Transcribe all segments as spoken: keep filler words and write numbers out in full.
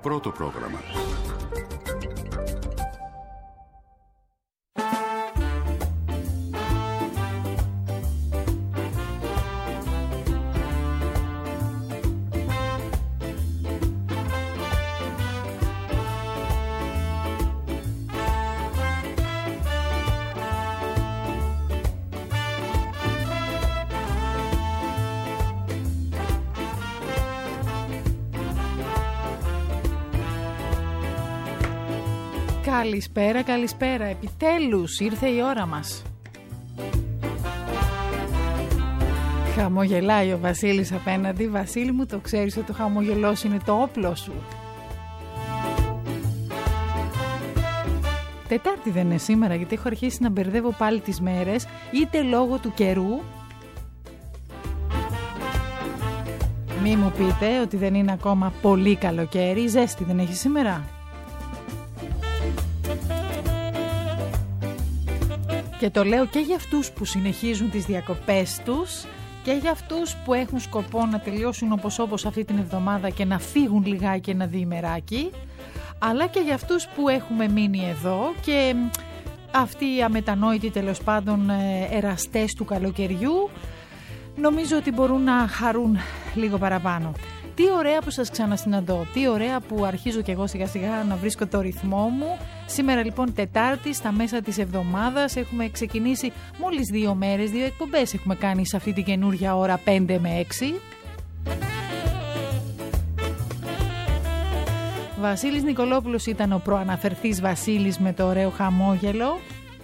Πρώτο πρόγραμμα. Καλησπέρα, καλησπέρα. Επιτέλους ήρθε η ώρα μας. Χαμογελάει ο Βασίλης απέναντι. Βασίλη μου, το ξέρεις ότι το χαμογελό είναι το όπλο σου. Τετάρτη δεν είναι σήμερα, γιατί έχω αρχίσει να μπερδεύω πάλι τις μέρες, είτε λόγω του καιρού. Μη μου πείτε ότι δεν είναι ακόμα πολύ καλοκαίρι. Ζέστη δεν έχει σήμερα? Και το λέω και για αυτούς που συνεχίζουν τις διακοπές τους και για αυτούς που έχουν σκοπό να τελειώσουν όπως όπως αυτή την εβδομάδα και να φύγουν λιγάκι ένα διημεράκι, αλλά και για αυτούς που έχουμε μείνει εδώ και αυτοί οι αμετανόητοι τέλος πάντων εραστές του καλοκαιριού νομίζω ότι μπορούν να χαρούν λίγο παραπάνω. Τι ωραία που σας ξανασυναντώ, τι ωραία που αρχίζω κι εγώ σιγά σιγά να βρίσκω το ρυθμό μου. Σήμερα λοιπόν Τετάρτη, στα μέσα της εβδομάδας, έχουμε ξεκινήσει μόλις δύο μέρες, δύο εκπομπές έχουμε κάνει σε αυτή την καινούργια ώρα πέντε με έξι. Βασίλης Νικολόπουλος ήταν ο προαναφερθής Βασίλης με το ωραίο χαμόγελο.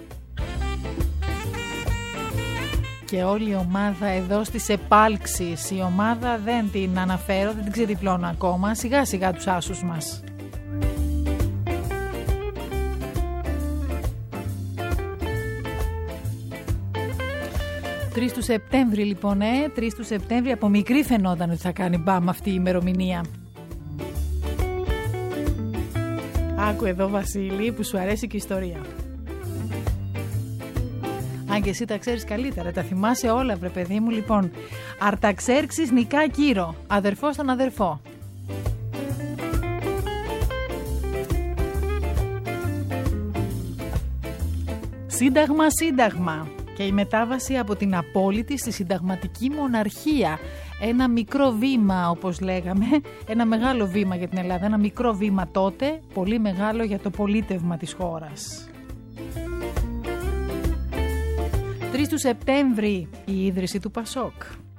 Και όλη η ομάδα εδώ στις επάλξεις. Η ομάδα δεν την αναφέρω, δεν την ξεδιπλώνω ακόμα. Σιγά σιγά τους άσους μας. τρεις του Σεπτέμβρη λοιπόν, ε, τρεις του Σεπτέμβρη, από μικρή φαινόταν ότι θα κάνει μπαμ αυτή η ημερομηνία. Άκου εδώ Βασίλη που σου αρέσει και η ιστορία. Αν και εσύ τα ξέρεις καλύτερα, τα θυμάσαι όλα βρε παιδί μου. Λοιπόν, Αρταξέρξης νικά Κύρο, αδερφός στον αδερφό. Σύνταγμα, σύνταγμα. Και η μετάβαση από την απόλυτη στη συνταγματική μοναρχία. Ένα μικρό βήμα όπως λέγαμε, ένα μεγάλο βήμα για την Ελλάδα. Ένα μικρό βήμα τότε, πολύ μεγάλο για το πολίτευμα της χώρας. τρεις του Σεπτέμβρη η ίδρυση του Πασόκ.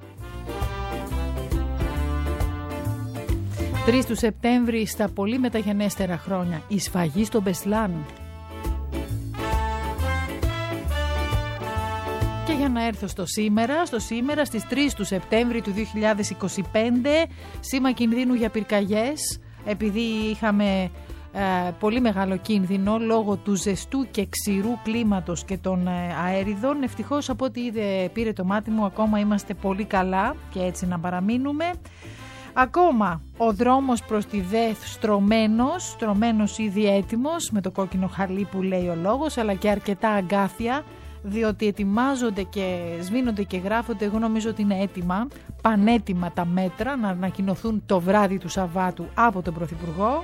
τρεις του Σεπτέμβρη στα πολύ μεταγενέστερα χρόνια η σφαγή στο Μπεσλάν. Και για να έρθω στο σήμερα, στο σήμερα στις τρεις του Σεπτέμβρη του δύο χιλιάδες είκοσι πέντε, σήμα κινδύνου για πυρκαγιές, επειδή είχαμε Ε, πολύ μεγάλο κίνδυνο λόγω του ζεστού και ξηρού κλίματος και των ε, αέριδων. Ευτυχώς από ό,τι είδε πήρε το μάτι μου, ακόμα είμαστε πολύ καλά και έτσι να παραμείνουμε. Ακόμα ο δρόμος προς τη ΔΕΘ στρωμένος, στρωμένος ήδη έτοιμος με το κόκκινο χαλί που λέει ο λόγος, αλλά και αρκετά αγκάθια, διότι ετοιμάζονται και σβήνονται και γράφονται. Εγώ νομίζω ότι είναι έτοιμα, πανέτοιμα τα μέτρα να ανακοινωθούν το βράδυ του Σαββάτου από τον Πρωθυπουργό.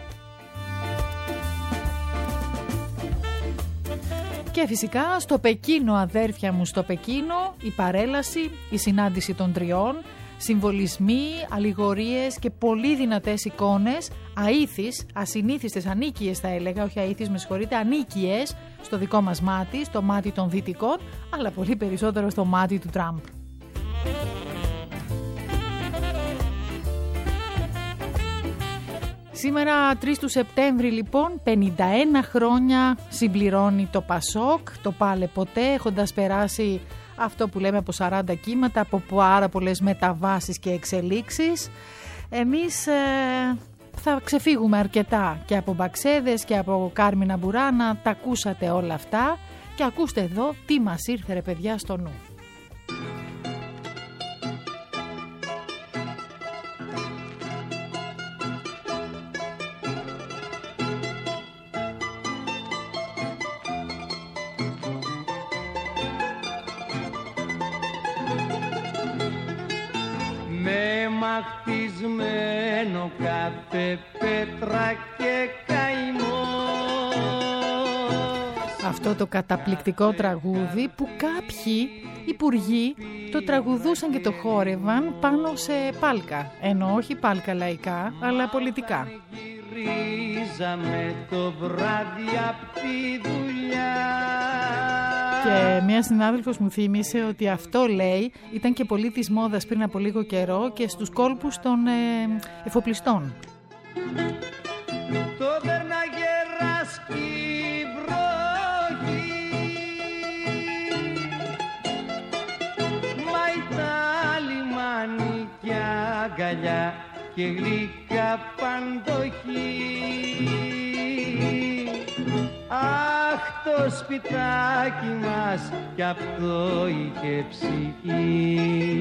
Και φυσικά στο Πεκίνο, αδέρφια μου, στο Πεκίνο η παρέλαση, η συνάντηση των τριών, συμβολισμοί, αλληγορίες και πολύ δυνατές εικόνες, αήθεις, ασυνήθιστες, ανίκιες θα έλεγα, όχι αήθεις με συγχωρείτε, ανίκιες στο δικό μας μάτι, στο μάτι των δυτικών, αλλά πολύ περισσότερο στο μάτι του Τραμπ. Σήμερα τρεις του Σεπτέμβρη λοιπόν, πενήντα ένα χρόνια συμπληρώνει το Πασόκ, το πάλε ποτέ, έχοντας περάσει αυτό που λέμε από σαράντα κύματα, από πάρα πολλές μεταβάσεις και εξελίξεις. Εμείς ε, θα ξεφύγουμε αρκετά και από Μπαξέδες και από Κάρμινα Μπουράνα, τα ακούσατε όλα αυτά και ακούστε εδώ τι μας ήρθε ρε παιδιά στο νου. Με μαχτισμένες Πηγαίνω κάθε πέτρα και καημό. Αυτό το καταπληκτικό τραγούδι που κάποιοι υπουργοί το τραγουδούσαν και το χόρευαν πάνω σε πάλκα. Ενώ όχι πάλκα λαϊκά, αλλά πολιτικά. Γυρίζαμε το βράδυ απ' τη δουλειά. Και μια συνάδελφος μου θύμισε ότι αυτό, λέει, ήταν και πολύ της μόδας πριν από λίγο καιρό και στους κόλπους των ε, εφοπλιστών. Το Βερναγέρας κι η βροχή, μα τα λιμάνι κι αγκαλιά και γλυκά παντοχή. Αχ, το σπιτάκι μας κι αυτό είχε ψυχή.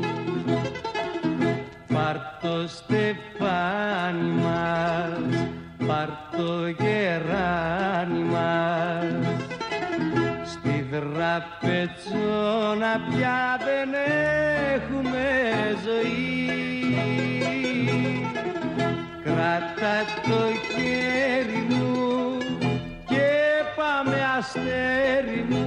Πάρ' το στεφάνι μας, πάρ' το γεράνι μας, στη δραπετσόνα πια δεν έχουμε ζωή. Κράτα το χέρι μου και πάμε αστέρι μου,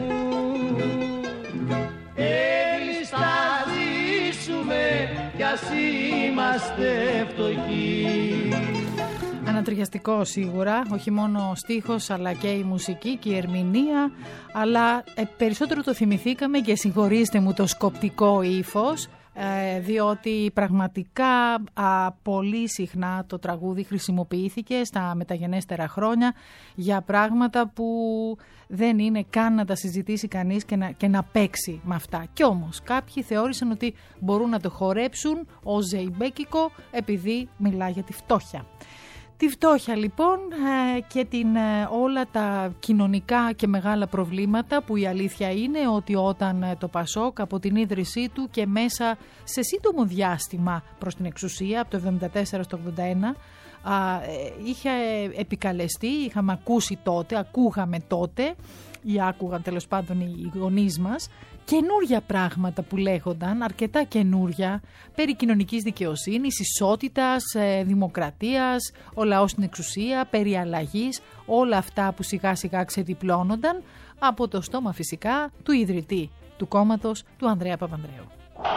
έλεις θα ζήσουμε κι ας είμαστε φτωχοί. Ανατριχιαστικό σίγουρα, όχι μόνο ο στίχος αλλά και η μουσική και η ερμηνεία, αλλά ε, περισσότερο το θυμηθήκαμε και συγχωρήστε μου το σκοπτικό ύφος, ε, διότι πραγματικά α, πολύ συχνά το τραγούδι χρησιμοποιήθηκε στα μεταγενέστερα χρόνια για πράγματα που δεν είναι καν να τα συζητήσει κανείς και να, και να παίξει με αυτά. Κι όμως κάποιοι θεώρησαν ότι μπορούν να το χορέψουν ως ζεϊμπέκικο επειδή μιλάει για τη φτώχεια. Τη φτώχεια λοιπόν και την, όλα τα κοινωνικά και μεγάλα προβλήματα που η αλήθεια είναι ότι όταν το Πασόκ από την ίδρυσή του και μέσα σε σύντομο διάστημα προς την εξουσία από το εβδομήντα τέσσερα στο ογδόντα ένα είχε επικαλεστεί, είχαμε ακούσει τότε, ακούγαμε τότε ή άκουγαν τέλος πάντων οι γονείς μας καινούρια πράγματα που λέγονταν, αρκετά καινούρια, περί κοινωνικής δικαιοσύνης, ισότητας, δημοκρατίας, ο λαός στην εξουσία, περί αλλαγής, όλα αυτά που σιγά σιγά ξεδιπλώνονταν από το στόμα φυσικά του ιδρυτή του κόμματος, του Ανδρέα Παπανδρέου.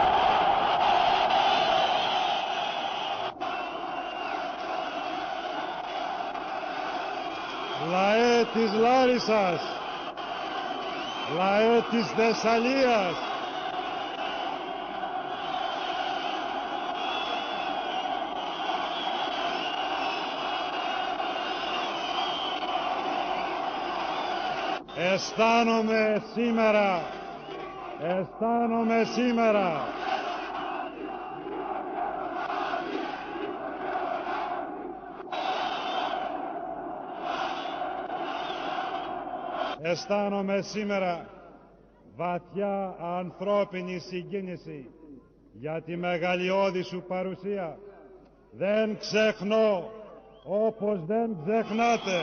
Λαέ της Λάρισσας, λαέ της Θεσσαλίας, αισθάνομαι σήμερα, αισθάνομαι σήμερα αισθάνομαι σήμερα βαθιά ανθρώπινη συγκίνηση για τη μεγαλειώδη σου παρουσία. Δεν ξεχνώ όπως δεν ξεχνάτε.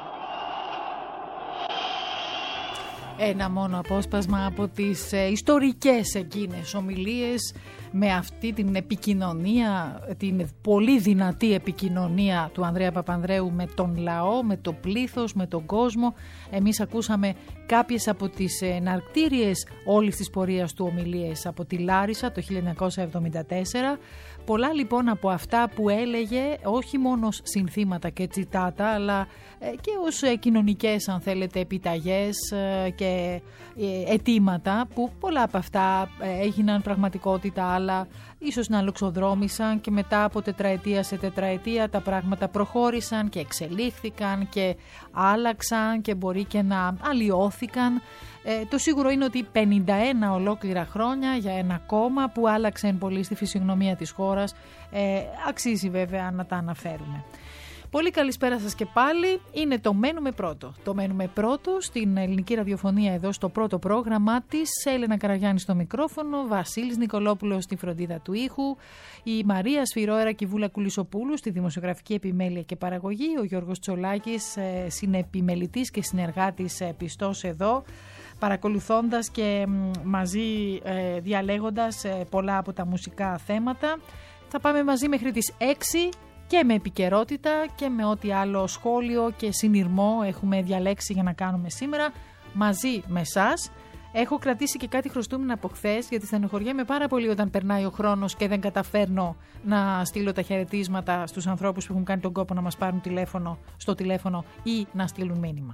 Ένα μόνο απόσπασμα από τις ε, ιστορικές εκείνες ομιλίες με αυτή την επικοινωνία, την πολύ δυνατή επικοινωνία του Ανδρέα Παπανδρέου με τον λαό, με το πλήθος, με τον κόσμο. Εμείς ακούσαμε κάποιες από τις εναρκτήριες όλης της πορείας του ομιλίες από τη Λάρισα το χίλια εννιακόσια εβδομήντα τέσσερα. Πολλά λοιπόν από αυτά που έλεγε, όχι μόνο ως συνθήματα και τσιτάτα, αλλά και ως κοινωνικές αν θέλετε επιταγές και αιτήματα, που πολλά από αυτά έγιναν πραγματικότητα, αλλά ίσως να λοξοδρόμησαν και μετά από τετραετία σε τετραετία τα πράγματα προχώρησαν και εξελίχθηκαν και άλλαξαν και μπορεί και να αλλοιώθηκαν. Ε, το σίγουρο είναι ότι πενήντα ένα ολόκληρα χρόνια για ένα κόμμα που άλλαξε πολύ στη φυσιογνωμία της χώρας, ε, αξίζει βέβαια να τα αναφέρουμε. Πολύ καλησπέρα σας και πάλι. Είναι το Μένουμε Πρώτο. Το Μένουμε Πρώτο στην ελληνική ραδιοφωνία εδώ στο πρώτο πρόγραμμά της. Έλενα Καραγιάννη στο μικρόφωνο, Βασίλης Νικολόπουλος στη φροντίδα του ήχου, η Μαρία Σφυρόερα και η Βούλα Κουλισοπούλου στη δημοσιογραφική επιμέλεια και παραγωγή, ο Γιώργος Τσολάκης ε, συνεπιμελητής και συνεργάτης ε, πιστός εδώ, παρακολουθώντας και μαζί ε, διαλέγοντας ε, πολλά από τα μουσικά θέματα. Θα πάμε μαζί μέχρι τις έξι και με επικαιρότητα και με ό,τι άλλο σχόλιο και συνειρμό έχουμε διαλέξει για να κάνουμε σήμερα μαζί με εσάς. Έχω κρατήσει και κάτι χρωστούμενα από χθες, γιατί στενοχωριέμαι πάρα πολύ όταν περνάει ο χρόνος και δεν καταφέρνω να στείλω τα χαιρετίσματα στους ανθρώπους που έχουν κάνει τον κόπο να μας πάρουν τηλέφωνο, στο τηλέφωνο ή να στείλουν μήνυμα.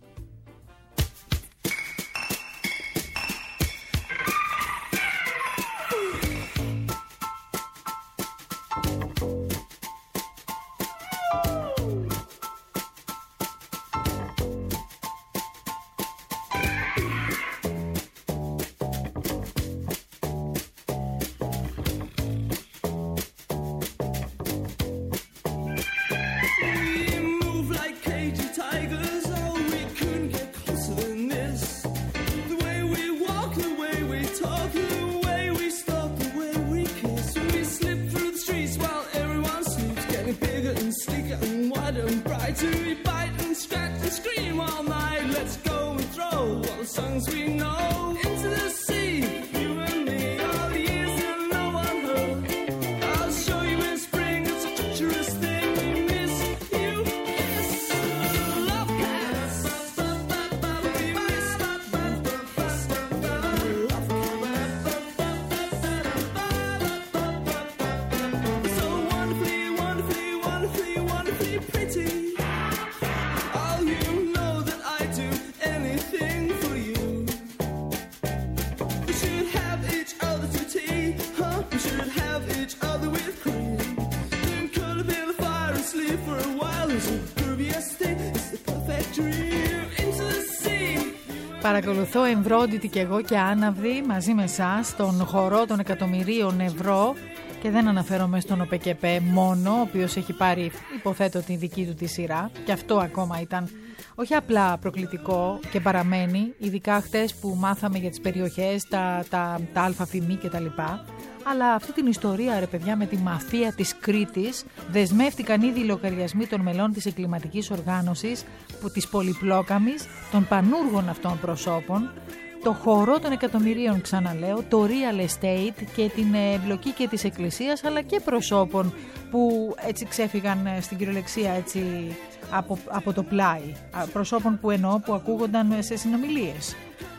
Παρακολουθώ εμβρόντιτη και εγώ και άναυδη μαζί με εσάς τον χορό των εκατομμυρίων ευρώ και δεν αναφέρομαι στον ΟΠΕΚΕΠΕ μόνο, ο οποίος έχει πάρει υποθέτω την δική του τη σειρά και αυτό ακόμα ήταν όχι απλά προκλητικό και παραμένει, ειδικά χτες που μάθαμε για τις περιοχές, τα, τα, τα αλφαφημί και τα λοιπά. Αλλά αυτή την ιστορία, ρε παιδιά, με τη μαφία της Κρήτης δεσμεύτηκαν ήδη οι λογαριασμοί των μελών της εγκληματικής οργάνωσης, που, της πολυπλόκαμης, των πανούργων αυτών προσώπων, το χορό των εκατομμυρίων, ξαναλέω, το real estate και την εμπλοκή και της εκκλησίας, αλλά και προσώπων που έτσι ξέφυγαν στην κυριολεξία έτσι από, από το πλάι. Προσώπων που εννοώ που ακούγονταν σε συνομιλίες.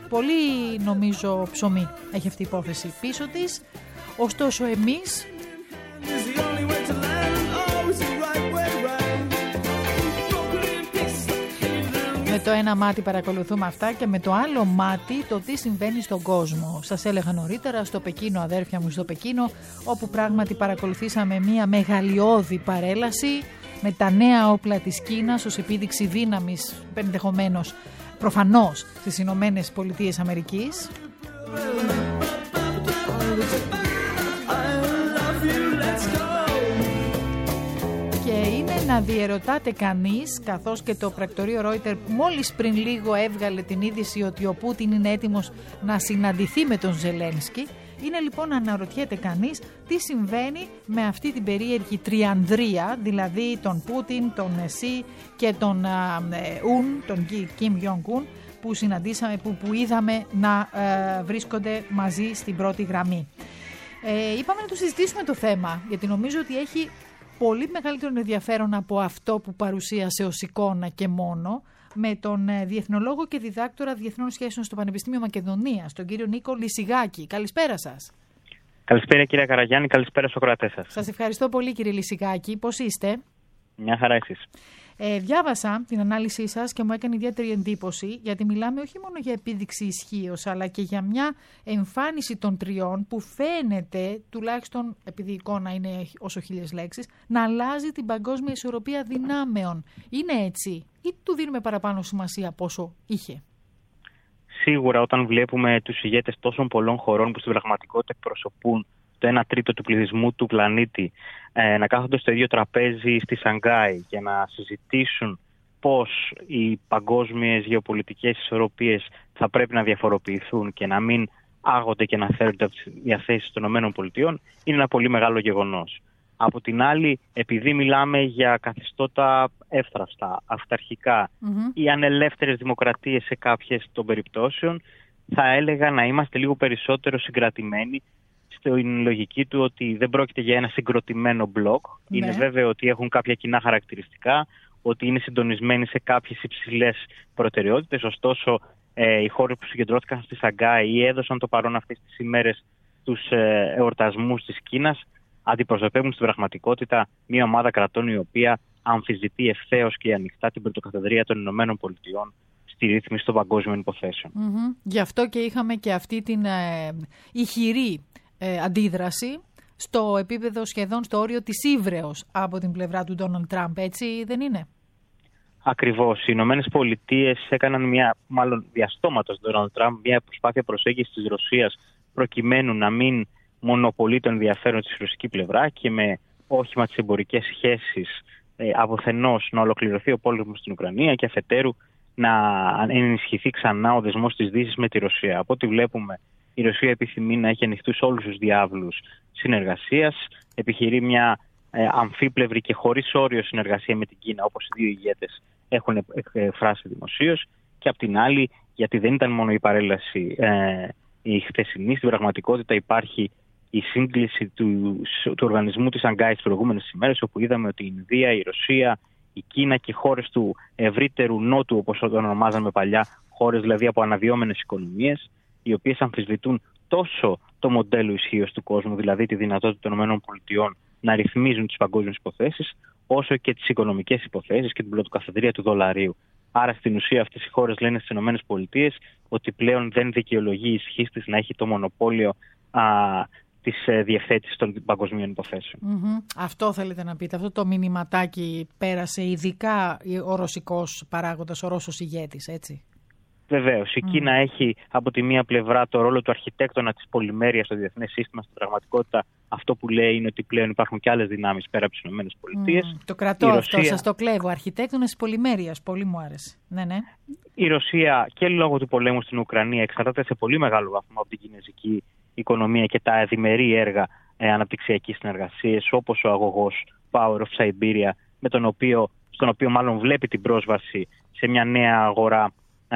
Πολύ νομίζω ψωμί έχει αυτή η υπόθεση πίσω της. Ωστόσο εμείς με το ένα μάτι παρακολουθούμε αυτά και με το άλλο μάτι το τι συμβαίνει στον κόσμο. Σας έλεγα νωρίτερα στο Πεκίνο, αδέρφια μου, στο Πεκίνο, όπου πράγματι παρακολουθήσαμε μια μεγαλειώδη παρέλαση με τα νέα όπλα της Κίνας ως επίδειξη δύναμης, ενδεχομένως προφανώς στις Ηνωμένες Πολιτείες Αμερικής. Και είναι να διερωτάται κανείς, καθώς και το πρακτορείο Reuters μόλις πριν λίγο έβγαλε την είδηση ότι ο Πούτιν είναι έτοιμος να συναντηθεί με τον Ζελένσκι. Είναι λοιπόν να αναρωτιέται κανείς τι συμβαίνει με αυτή την περίεργη τριανδρία, δηλαδή τον Πούτιν, τον Σι και τον Ουν, τον Κιμ Γιονγκ-Ουν, που συναντήσαμε, που, που είδαμε να ε, βρίσκονται μαζί στην πρώτη γραμμή. Ε, είπαμε να το συζητήσουμε το θέμα, γιατί νομίζω ότι έχει πολύ μεγαλύτερο ενδιαφέρον από αυτό που παρουσίασε ως εικόνα και μόνο, με τον διεθνολόγο και διδάκτορα διεθνών σχέσεων στο Πανεπιστήμιο Μακεδονίας, τον κύριο Νίκο Λυσιγάκη. Καλησπέρα σας. Καλησπέρα κύριε Καραγιάννη, καλησπέρα στους ακροατές σας. Σας ευχαριστώ πολύ κύριε Λυσιγάκη. Πώς είστε? Μια χαρά εσείς. Ε, διάβασα την ανάλυση σας και μου έκανε ιδιαίτερη εντύπωση, γιατί μιλάμε όχι μόνο για επίδειξη ισχύως, αλλά και για μια εμφάνιση των τριών που φαίνεται, τουλάχιστον επειδή η εικόνα είναι όσο χίλιες λέξεις, να αλλάζει την παγκόσμια ισορροπία δυνάμεων. Είναι έτσι ή του δίνουμε παραπάνω σημασία από όσο είχε? Σίγουρα όταν βλέπουμε τους ηγέτες τόσων πολλών χωρών που στην πραγματικότητα εκπροσωπούν το ένα τρίτο του πληθυσμού του πλανήτη, ε, να κάθονται στο ίδιο τραπέζι στη Σανγκάη και να συζητήσουν πώς οι παγκόσμιες γεωπολιτικές ισορροπίες θα πρέπει να διαφοροποιηθούν και να μην άγονται και να θέλουν τις διαθέσεις των ΗΠΑ, είναι ένα πολύ μεγάλο γεγονός. Από την άλλη, επειδή μιλάμε για καθεστώτα εύθραυστα, αυταρχικά mm-hmm. ή ανελεύθερες δημοκρατίες σε κάποιες των περιπτώσεων, θα έλεγα να είμαστε λίγο περισσότερο συγκρατημένοι στην λογική του ότι δεν πρόκειται για ένα συγκροτημένο μπλοκ. Ναι. Είναι βέβαιο ότι έχουν κάποια κοινά χαρακτηριστικά, ότι είναι συντονισμένοι σε κάποιες υψηλές προτεραιότητες. Ωστόσο, ε, οι χώρες που συγκεντρώθηκαν στη Σαγκάη ή έδωσαν το παρόν αυτές τις ημέρες τους ε, εορτασμούς της Κίνας, αντιπροσωπεύουν στην πραγματικότητα μια ομάδα κρατών η οποία αμφισβητεί ευθέως και ανοιχτά την πρωτοκαθεδρία των Ηνωμένων Πολιτειών στη ρύθμιση των παγκόσμιων υποθέσεων. Mm-hmm. Γι' αυτό και είχαμε και αυτή την ε, ηχηρή ε, αντίδραση στο επίπεδο σχεδόν στο όριο της ύβρεως από την πλευρά του Ντόναλντ Τραμπ, έτσι δεν είναι? Ακριβώς. Οι Ηνωμένες Πολιτείες έκαναν μια, μάλλον διαστόματος τον Ντόναλντ Τραμπ, μια προσπάθεια προσέγγισης της Ρωσίας προκειμένου να μην μονοπολεί το ενδιαφέρον της ρωσική πλευρά και με όχημα τις εμπορικές σχέσεις ε, αφενός να ολοκληρωθεί ο πόλεμος στην Ουκρανία και αφετέρου να ενισχυθεί ξανά ο δεσμός της Δύσης με τη Ρωσία. Από ό,τι βλέπουμε, η Ρωσία επιθυμεί να έχει ανοιχτούς όλους τους διάβλους συνεργασίας, επιχειρεί μια ε, αμφίπλευρη και χωρίς όριο συνεργασία με την Κίνα, όπως οι δύο ηγέτες έχουν εκφράσει δημοσίως, και απ' την άλλη, γιατί δεν ήταν μόνο η παρέλαση ε, η χθεσινή, στην πραγματικότητα υπάρχει η σύγκληση του, του οργανισμού της Σαγκάη τις προηγούμενες ημέρες, όπου είδαμε ότι η Ινδία, η Ρωσία, η Κίνα και οι χώρες του ευρύτερου νότου, όπως το ονομάζαμε παλιά, χώρες δηλαδή από αναδυόμενες οικονομίες, οι οποίες αμφισβητούν τόσο το μοντέλο ισχύως του κόσμου, δηλαδή τη δυνατότητα των ΗΠΑ να ρυθμίζουν τις παγκόσμιες υποθέσεις, όσο και τις οικονομικές υποθέσεις και την πρωτοκαθεδρία του δολαρίου. Άρα στην ουσία αυτές οι χώρες λένε στις ΗΠΑ ότι πλέον δεν δικαιολογεί η ισχύ της να έχει το μονοπόλιο α, της ε, διευθέτησης των παγκοσμίων υποθέσεων. Mm-hmm. Αυτό θέλετε να πείτε, αυτό το μηνυματάκι πέρασε ειδικά ο ρωσικός παράγοντας, ο Ρώσος ηγέτης, έτσι? Βεβαίως. Η mm. Κίνα έχει από τη μία πλευρά το ρόλο του αρχιτέκτονα της πολυμέρειας στο διεθνές σύστημα. Στην πραγματικότητα αυτό που λέει είναι ότι πλέον υπάρχουν και άλλες δυνάμεις πέρα από τις ΗΠΑ. Mm. Το κρατώ αυτό, Ρωσία... σας το κλέβω. Αρχιτέκτονας της πολυμέρειας. Πολύ μου άρεσε. Ναι, ναι. Η Ρωσία και λόγω του πολέμου στην Ουκρανία εξαρτάται σε πολύ μεγάλο βαθμό από την κινέζικη οικονομία και τα διμερή έργα ε, αναπτυξιακής συνεργασίας, όπως ο αγωγός Power of Siberia, με τον οποίο, στον οποίο μάλλον βλέπει την πρόσβαση σε μια νέα αγορά,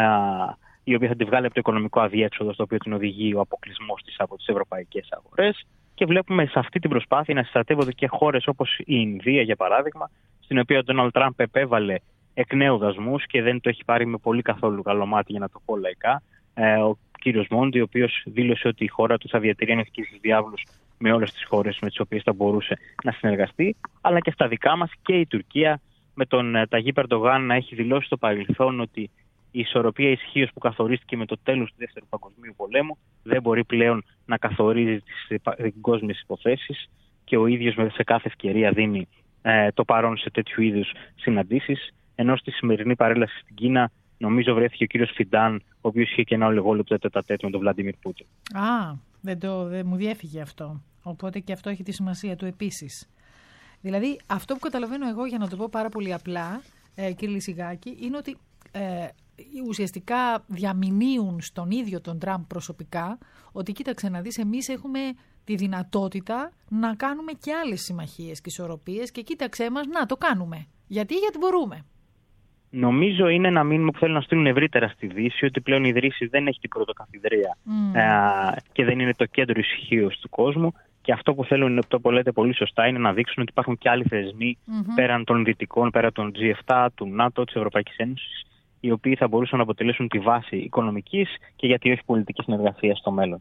η οποία θα τη βγάλει από το οικονομικό αδιέξοδο στο οποίο την οδηγεί ο αποκλεισμός της από τις ευρωπαϊκές αγορές. Και βλέπουμε σε αυτή την προσπάθεια να συστατεύονται και χώρες όπως η Ινδία, για παράδειγμα, στην οποία ο Ντόναλντ Τραμπ επέβαλε εκ νέου δασμούς και δεν το έχει πάρει με πολύ καθόλου καλό μάτι, για να το πω λαϊκά. Ο κύριος Μόντι, ο οποίος δήλωσε ότι η χώρα του θα διατηρεί ανοιχτούς διάβλους με όλες τις χώρες με τις οποίες θα μπορούσε να συνεργαστεί, αλλά και στα δικά μας, και η Τουρκία με τον Ταγί Ερντογάν να έχει δηλώσει στο παρελθόν ότι η ισορροπία ισχύως που καθορίστηκε με το τέλος του Δεύτερου Παγκοσμίου Πολέμου δεν μπορεί πλέον να καθορίζει τις παγκόσμιες υποθέσεις, και ο ίδιος σε κάθε ευκαιρία δίνει ε, το παρόν σε τέτοιου είδους συναντήσεις. Ενώ στη σημερινή παρέλαση στην Κίνα, νομίζω βρέθηκε ο κύριος Φιντάν, ο οποίος είχε και ένα ολιγόλεπτο τέτα-τέτ με τον Βλαντίμιρ Πούτιν. Α, δεν, το, δεν μου διέφυγε αυτό. Οπότε και αυτό έχει τη σημασία του επίσης. Δηλαδή, αυτό που καταλαβαίνω εγώ, για να το πω πάρα πολύ απλά, ε, κύριε Λυσιγάκη, είναι ότι ε, ουσιαστικά διαμηνύουν στον ίδιο τον Τραμπ προσωπικά ότι κοίταξε να δεις, εμείς έχουμε τη δυνατότητα να κάνουμε και άλλες συμμαχίες και ισορροπίες και κοίταξέ μας, να το κάνουμε. Γιατί, γιατί μπορούμε. Νομίζω είναι ένα μήνυμα που θέλουν να στείλουν ευρύτερα στη Δύση, ότι πλέον η Δύση δεν έχει την πρωτοκαθεδρία mm. ε, και δεν είναι το κέντρο ισχύως του κόσμου. Και αυτό που θέλουν, το που λέτε πολύ σωστά, είναι να δείξουν ότι υπάρχουν και άλλοι θεσμοί mm-hmm. πέραν των Δυτικών, πέραν των τζι επτά, του ΝΑΤΟ, της Ευρωπαϊκής Ένωσης, οι οποίοι θα μπορούσαν να αποτελέσουν τη βάση οικονομικής και γιατί όχι πολιτικής συνεργασίας στο μέλλον.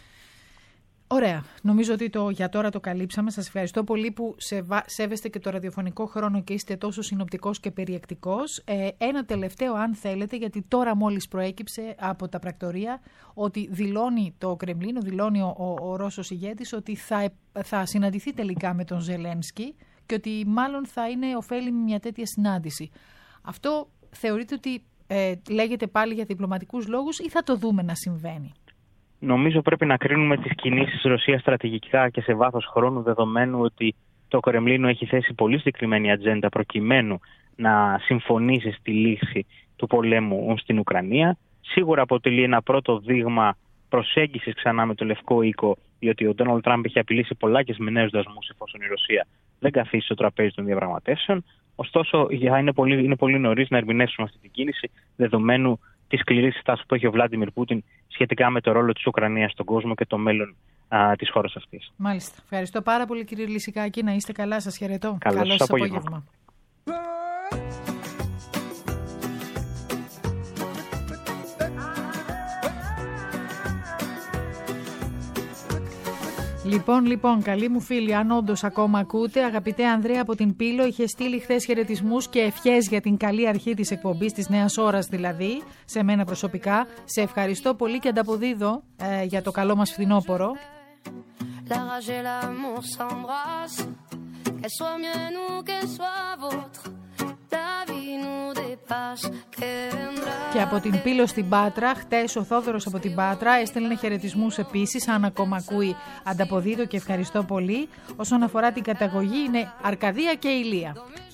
Ωραία. Νομίζω ότι το, για τώρα το καλύψαμε. Σας ευχαριστώ πολύ που σεβα, σέβεστε και το ραδιοφωνικό χρόνο και είστε τόσο συνοπτικός και περιεκτικός. Ε, ένα τελευταίο, αν θέλετε, γιατί τώρα μόλις προέκυψε από τα πρακτορία ότι δηλώνει το Κρεμλίνο, δηλώνει ο, ο, ο Ρώσος ηγέτης ότι θα, θα συναντηθεί τελικά με τον Ζελένσκι και ότι μάλλον θα είναι ωφέλιμη μια τέτοια συνάντηση. Αυτό θεωρείτε ότι ε, λέγεται πάλι για διπλωματικούς λόγους ή θα το δούμε να συμβαίνει? Νομίζω πρέπει να κρίνουμε τις κινήσεις της Ρωσίας στρατηγικά και σε βάθος χρόνου, δεδομένου ότι το Κρεμλίνο έχει θέσει πολύ συγκεκριμένη ατζέντα προκειμένου να συμφωνήσει στη λύση του πολέμου στην Ουκρανία. Σίγουρα αποτελεί ένα πρώτο δείγμα προσέγγισης ξανά με το Λευκό Οίκο, διότι ο Ντόναλντ Τραμπ έχει απειλήσει πολλάκις με νέους δασμούς εφόσον η Ρωσία δεν καθίσει στο τραπέζι των διαπραγματεύσεων. Ωστόσο, είναι πολύ, είναι πολύ νωρίς να ερμηνεύσουμε αυτή την κίνηση, δεδομένου τη σκληρή στάση που έχει ο Βλάντιμιρ Πούτιν σχετικά με το ρόλο της Ουκρανίας στον κόσμο και το μέλλον α, της χώρας αυτής. Μάλιστα. Ευχαριστώ πάρα πολύ, κύριε Λυσικάκη. Να είστε καλά, σας χαιρετώ. Καλό σας σας απόγευμα. απόγευμα. Λοιπόν, λοιπόν, καλοί μου φίλοι, αν όντως ακόμα ακούτε, αγαπητέ Ανδρέα από την Πύλο, είχε στείλει χθες χαιρετισμούς και ευχές για την καλή αρχή της εκπομπής, της νέας ώρας δηλαδή, σε μένα προσωπικά. Σε ευχαριστώ πολύ και ανταποδίδω ε, για το καλό μας φθινόπωρο. Και από την Πύλο στην Πάτρα, χτες ο Θόδωρος από την Πάτρα έστελνε χαιρετισμούς επίσης. Αν ακόμα ακούει, ανταποδίδω και ευχαριστώ πολύ. Όσον αφορά την καταγωγή, είναι Αρκαδία και Ηλία.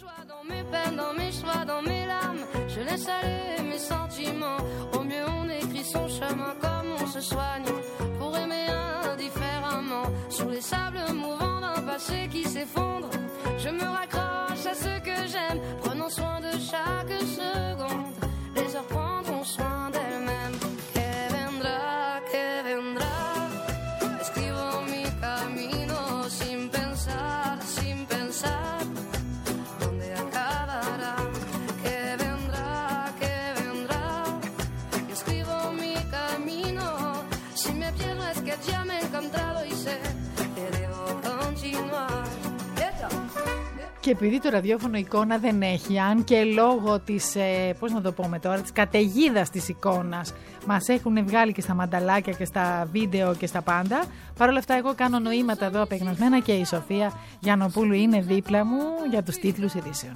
Je me raccroche à ce que j'aime, prenons soin de chaque seconde. Les heures prendront soin d'elles-mêmes. Que vendrá, que vendrá. Escribo mi camino sin pensar, sin pensar. ¿Dónde acabará? Que vendrá, que vendrá. Escribo mi camino. Si me pierdo es que ya me he encontrado y sé que debo continuar. Και επειδή το ραδιόφωνο εικόνα δεν έχει, αν και λόγω της, ε, πώς να το πούμε τώρα, της καταιγίδας της εικόνας μας έχουν βγάλει και στα μανταλάκια και στα βίντεο και στα πάντα, παρόλα αυτά εγώ κάνω νοήματα εδώ απεγνωσμένα και η Σοφία Γιαννοπούλου είναι δίπλα μου για τους τίτλους ειδήσεων.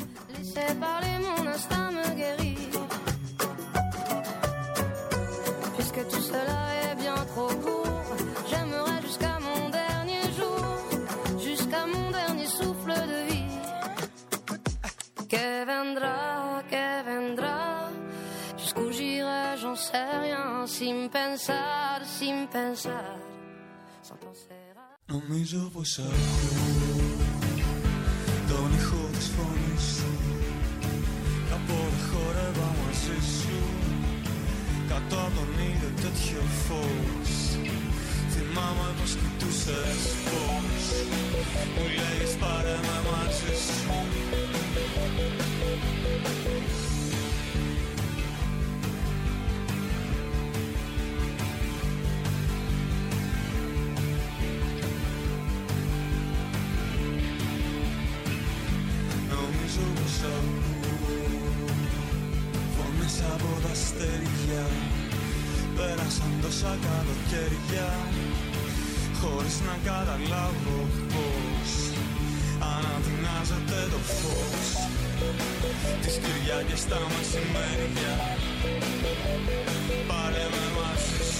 Que vendrá, que vendrá, jusqu'où j'irai, j'en sais rien, sin pensar, sin pensar, sans penser à... Νομίζω πως ακούω τον ήχο της φωνής σου, κάπου δεν χορεύα μαζί σου, κάτω από τον ήλιο τέτοιο φως. Θυμάμαι πως κοιτούσες πως μου λέγες πάρε με μαζί σου. Νομίζω πως ακούω φωνές από τα αστέρια. Πέρασαν τόσα καλοκαίρια χωρίς να καταλάβω πως αναδυνάζεται το φως τις Κυριακές στα μεσημέρια. Πάρε με μαζί σου.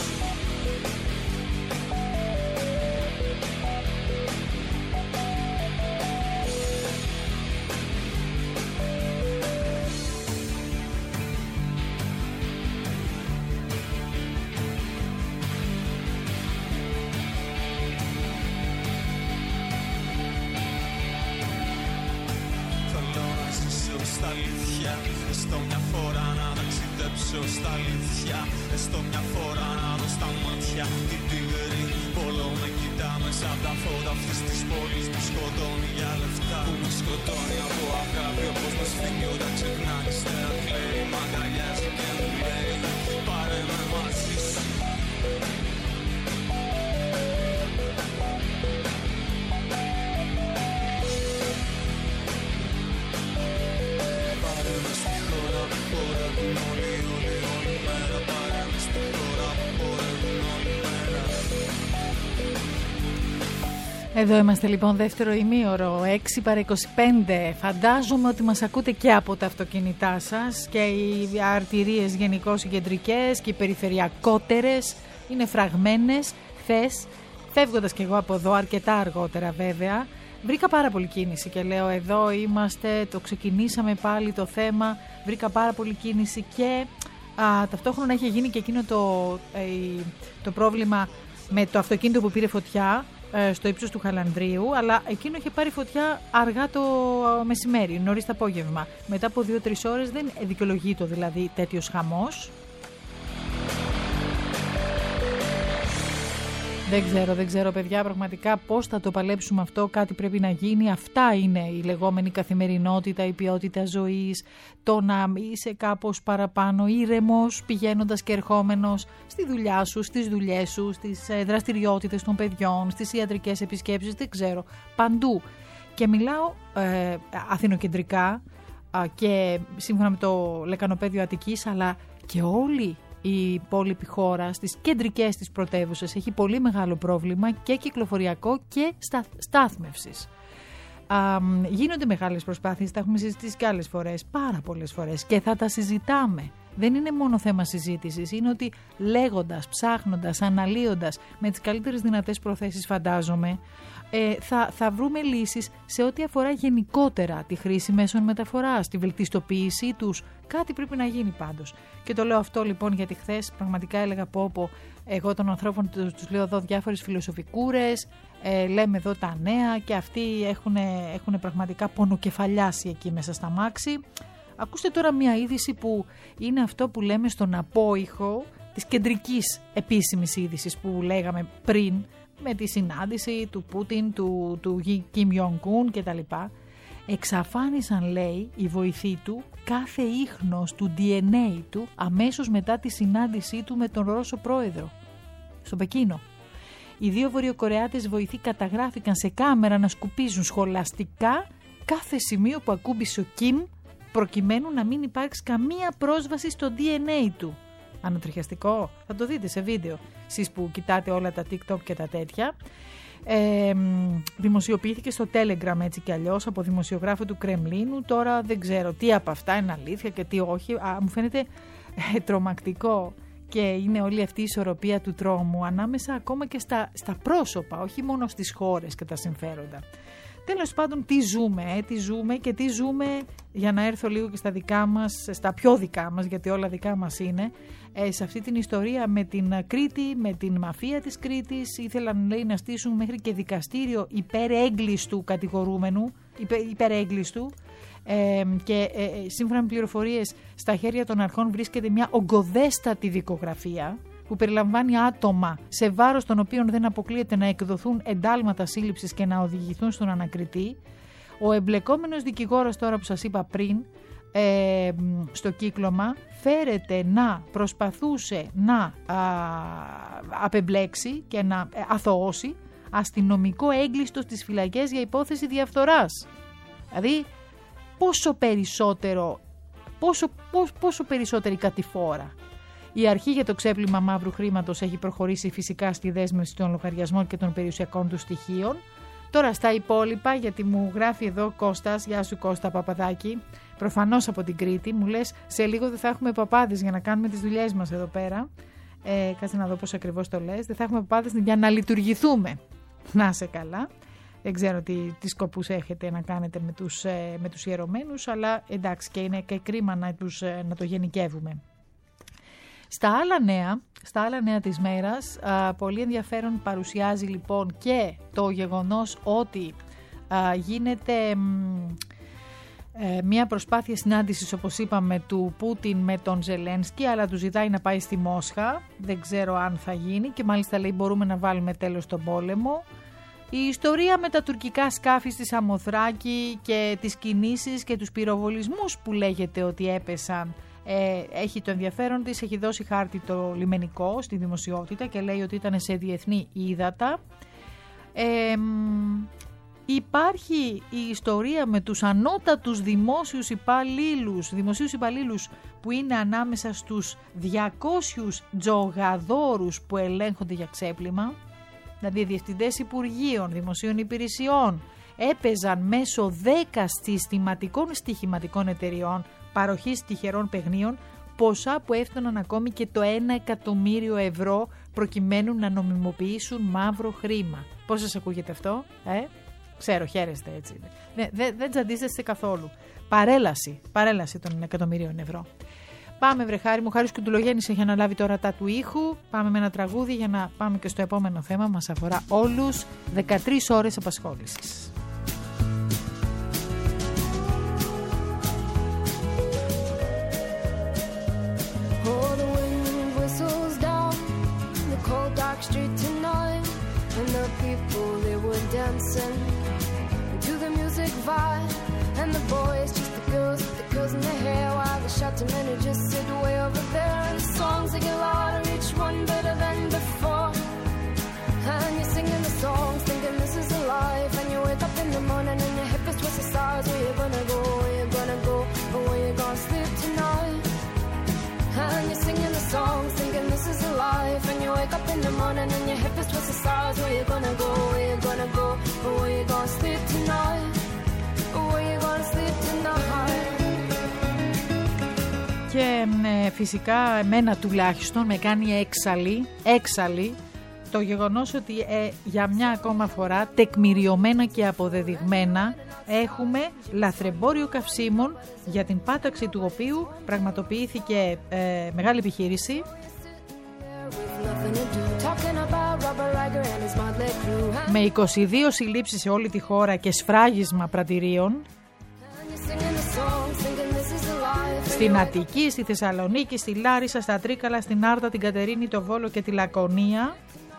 Στα αλήθεια, έστω μια φορά να ταξιδέψω στα αλήθεια. Έστω μια φορά να δω στα μάτια την τίγρη. Πόλο με κοιτά μέσα από τα φώτα αυτής της πόλης που σκοτώνει για λεφτά. Που με σκοτώνει από αγάπη όπως με σφίγγει όταν ξεχνά. Ύστερα κλαίει, μ' αγκαλιάζει και μου λέει πάρε με μαζί σου. Εδώ είμαστε λοιπόν, δεύτερο ημίωρο, έξι παρά είκοσι πέντε. Φαντάζομαι ότι μας ακούτε και από τα αυτοκίνητά σας και οι αρτηρίες γενικώς οι κεντρικές και οι περιφερειακότερες είναι φραγμένες. Χθες, φεύγοντας και εγώ από εδώ, αρκετά αργότερα βέβαια, βρήκα πάρα πολύ κίνηση και λέω εδώ είμαστε, το ξεκινήσαμε πάλι το θέμα, βρήκα πάρα πολύ κίνηση και α, ταυτόχρονα είχε γίνει και εκείνο το, ε, το πρόβλημα με το αυτοκίνητο που πήρε φωτιά στο ύψος του Χαλανδρίου, αλλά εκείνο είχε πάρει φωτιά αργά το μεσημέρι, νωρίς το απόγευμα. Μετά από δύο τρεις ώρες δεν δικαιολογείται δηλαδή τέτοιος χαμός. Δεν ξέρω, δεν ξέρω παιδιά πραγματικά πώς θα το παλέψουμε αυτό, κάτι πρέπει να γίνει. Αυτά είναι η λεγόμενη καθημερινότητα, η ποιότητα ζωής, το να είσαι κάπως παραπάνω ήρεμος πηγαίνοντας και ερχόμενος στη δουλειά σου, στις δουλειές σου, στις δραστηριότητες των παιδιών, στις ιατρικές επισκέψεις, δεν ξέρω, παντού. Και μιλάω ε, αθηνοκεντρικά ε, και σύμφωνα με το Λεκανοπαίδιο Αττικής, αλλά και όλοι η υπόλοιπη χώρα στις κεντρικές της πρωτεύουσες έχει πολύ μεγάλο πρόβλημα και κυκλοφοριακό και στα, στάθμευσης. Α, γίνονται μεγάλες προσπάθειες, τα έχουμε συζητήσει και άλλες φορές, πάρα πολλές φορές και θα τα συζητάμε. Δεν είναι μόνο θέμα συζήτησης, είναι ότι λέγοντας, ψάχνοντας, αναλύοντας με τις καλύτερες δυνατές προθέσεις φαντάζομαι, ε, θα, θα βρούμε λύσεις σε ό,τι αφορά γενικότερα τη χρήση μέσων μεταφοράς, τη βελτιστοποίησή τους. Κάτι πρέπει να γίνει πάντως. Και το λέω αυτό λοιπόν γιατί χθες πραγματικά έλεγα πω πω εγώ των ανθρώπων τους, τους λέω εδώ διάφορες φιλοσοφικούρες, ε, λέμε εδώ τα νέα και αυτοί έχουν πραγματικά πονοκεφαλιάσει εκεί μέσα στα μάξι. Ακούστε τώρα μια είδηση που είναι αυτό που λέμε στον απόϊχο της κεντρικής επίσημης είδησης που λέγαμε πριν με τη συνάντηση του Πούτιν, του, του Κιμ Ιονγκ-ουν και τα λοιπά. Εξαφάνισαν, λέει, οι βοηθοί του κάθε ίχνος του ντι εν έι του αμέσως μετά τη συνάντησή του με τον Ρώσο πρόεδρο στο Πεκίνο. Οι δύο Βορειοκορεάτες βοηθοί καταγράφηκαν σε κάμερα να σκουπίζουν σχολαστικά κάθε σημείο που ακούμπησε ο Κιμ προκειμένου να μην υπάρξει καμία πρόσβαση στο ντι εν έι του. Ανατριχιαστικό, θα το δείτε σε βίντεο εσείς που κοιτάτε όλα τα TikTok και τα τέτοια. Ε, δημοσιοποιήθηκε στο Telegram έτσι κι αλλιώς από δημοσιογράφο του Κρεμλίνου. Τώρα δεν ξέρω τι από αυτά είναι αλήθεια και τι όχι. Α, μου φαίνεται ε, τρομακτικό και είναι όλη αυτή η ισορροπία του τρόμου ανάμεσα ακόμα και στα, στα πρόσωπα, όχι μόνο στις χώρες και τα συμφέροντα. Τέλος πάντων, τι ζούμε, ε, τι ζούμε και τι ζούμε για να έρθω λίγο και στα δικά μας, στα πιο δικά μας, γιατί όλα δικά μας είναι, ε, σε αυτή την ιστορία με την Κρήτη, με την μαφία της Κρήτης. Ήθελαν, λέει, να στήσουν μέχρι και δικαστήριο υπερέγκλειστου κατηγορούμενου, υπε, υπερέγκλειστου ε, και ε, σύμφωνα με πληροφορίες στα χέρια των αρχών βρίσκεται μια ογκωδέστατη δικογραφία που περιλαμβάνει άτομα σε βάρος των οποίων δεν αποκλείεται να εκδοθούν εντάλματα σύλληψης και να οδηγηθούν στον ανακριτή. Ο εμπλεκόμενος δικηγόρος τώρα που σας είπα πριν ε, στο κύκλωμα φέρεται να προσπαθούσε να α, απεμπλέξει και να αθωώσει αστυνομικό έγκλειστο στις φυλακές για υπόθεση διαφθοράς. Δηλαδή πόσο περισσότερο, πόσο, πόσο, πόσο περισσότερη κατηφόρα. Η αρχή για το ξέπλυμα μαύρου χρήματος έχει προχωρήσει φυσικά στη δέσμευση των λογαριασμών και των περιουσιακών του στοιχείων. Τώρα στα υπόλοιπα, γιατί μου γράφει εδώ Κώστας, γεια σου Κώστα Παπαδάκη, προφανώς από την Κρήτη, μου λες σε λίγο δεν θα έχουμε παπάδες για να κάνουμε τις δουλειές μας εδώ πέρα. Ε, κάτσε να δω πώς ακριβώς το λες. Δεν θα έχουμε παπάδες για να λειτουργηθούμε. Να σε καλά. Δεν ξέρω τι, τι σκοπούς έχετε να κάνετε με τους, ε, με τους ιερωμένους, αλλά εντάξει και είναι και κρίμα να, τους, ε, να το γενικεύουμε. Στα άλλα νέα, στα άλλα νέα της μέρας, α, πολύ ενδιαφέρον παρουσιάζει λοιπόν και το γεγονός ότι α, γίνεται μ, ε, μια προσπάθεια συνάντησης, όπως είπαμε, του Πούτιν με τον Ζελένσκι, αλλά του ζητάει να πάει στη Μόσχα. Δεν ξέρω αν θα γίνει και μάλιστα λέει μπορούμε να βάλουμε τέλος στον πόλεμο. Η ιστορία με τα τουρκικά σκάφη στη Σαμοθράκη και τις κινήσεις και τους πυροβολισμούς που λέγεται ότι έπεσαν, Ε, έχει το ενδιαφέρον της, έχει δώσει χάρτη το λιμενικό στη δημοσιότητα και λέει ότι ήταν σε διεθνή ύδατα. Ε, υπάρχει η ιστορία με τους ανώτατους δημόσιους υπαλλήλους, δημοσίους υπαλλήλους που είναι ανάμεσα στους διακόσιους τζογαδόρους που ελέγχονται για ξέπλυμα, δηλαδή διευθυντές υπουργείων, δημοσίων υπηρεσιών, έπαιζαν μέσω δέκα συστηματικών στοιχηματικών εταιριών παροχής τυχερών παιχνίων ποσά που έφταναν ακόμη και το ένα εκατομμύριο ευρώ προκειμένου να νομιμοποιήσουν μαύρο χρήμα. Πώς σας ακούγεται αυτό, ε? Ξέρω, χαίρεστε έτσι. Δεν, δεν, δεν τζαντίζεστε καθόλου. Παρέλαση, παρέλαση των εκατομμυρίων ευρώ. Πάμε βρε Χάρη μου, Χάρης Κουντουλογέννης έχει αναλάβει τώρα τα του ήχου. Πάμε με ένα τραγούδι για να πάμε και στο επόμενο θέμα. Μας αφορά όλους, δεκατρείς ώρες απασχόλησης. Street tonight, dancing to the music vibe. And the boys, just the girls with the curls in their hair, while the shouting men who just sit way over there. And the songs they get louder, each one better than before. And you're singing the songs, thinking this is a life. And you wake up in the morning and your hip is twisted sides. Where you gonna go, where you gonna go, or where you gonna sleep tonight? And you're singing the songs, thinking this is a life. And you wake up in the morning and your hip is twisted sides. Where you gonna go, where you gonna go, or where you gonna sleep tonight? Or where you gonna sleep tonight? Και ε, φυσικά εμένα τουλάχιστον με κάνει έξαλλη, έξαλλη το γεγονός ότι ε, για μια ακόμα φορά τεκμηριωμένα και αποδεδειγμένα έχουμε λαθρεμπόριο καυσίμων, για την πάταξη του οποίου πραγματοποιήθηκε ε, μεγάλη επιχείρηση με είκοσι δύο συλλήψεις σε όλη τη χώρα και σφράγισμα πρατηρίων στην Αττική, στη Θεσσαλονίκη, στη Λάρισα, στα Τρίκαλα, στην Άρτα, την Κατερίνη, το Βόλο και τη Λακωνία.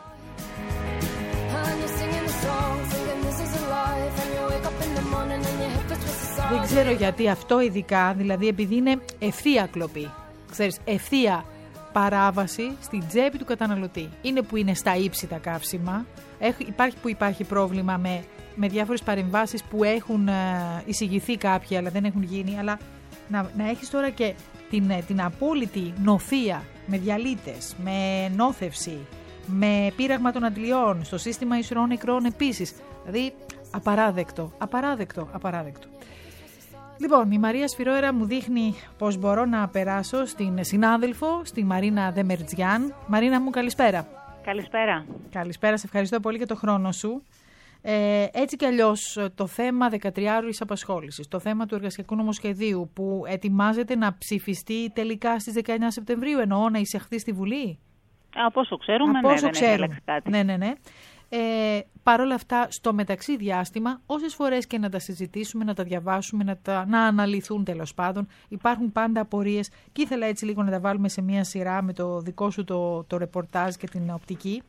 Δεν ξέρω γιατί αυτό ειδικά, δηλαδή επειδή είναι ευθεία κλοπή, ξέρεις, ευθεία παράβαση στην τσέπη του καταναλωτή. Είναι που είναι στα ύψη τα καύσιμα, Έχει, υπάρχει που υπάρχει πρόβλημα με, με διάφορες παρεμβάσεις που έχουν ε, εισηγηθεί κάποιοι αλλά δεν έχουν γίνει, αλλά να, να έχεις τώρα και την, την απόλυτη νοθεία με διαλύτες, με νόθευση, με πείραγμα των αντλιών, στο σύστημα ισρών νεκρών επίσης. Δηλαδή απαράδεκτο, απαράδεκτο, απαράδεκτο. Λοιπόν, η Μαρία Σφυρόερα μου δείχνει πώς μπορώ να περάσω στην συνάδελφο, στη Μαρίνα Δεμερτζιάν. Μαρίνα μου, καλησπέρα. Καλησπέρα. Καλησπέρα, σε ευχαριστώ πολύ για το χρόνο σου. Ε, έτσι κι αλλιώς το θέμα δεκατριάωρης απασχόλησης, το θέμα του εργασιακού νομοσχεδίου που ετοιμάζεται να ψηφιστεί τελικά στις δεκαεννιά Σεπτεμβρίου, εννοώ να εισαχθεί στη Βουλή. Από όσο ξέρουμε, Από ναι, όσο δεν ξέρουμε. έχει αλλάξει κάτι. Ναι, ναι, ναι. Ε, Παρ' όλα αυτά, στο μεταξύ διάστημα, όσες φορές και να τα συζητήσουμε, να τα διαβάσουμε, να, τα, να αναλυθούν τέλος πάντων, υπάρχουν πάντα απορίες και ήθελα έτσι λίγο να τα βάλουμε σε μία σειρά με το δικό σου το, το ρεπορτάζ και την οπτική.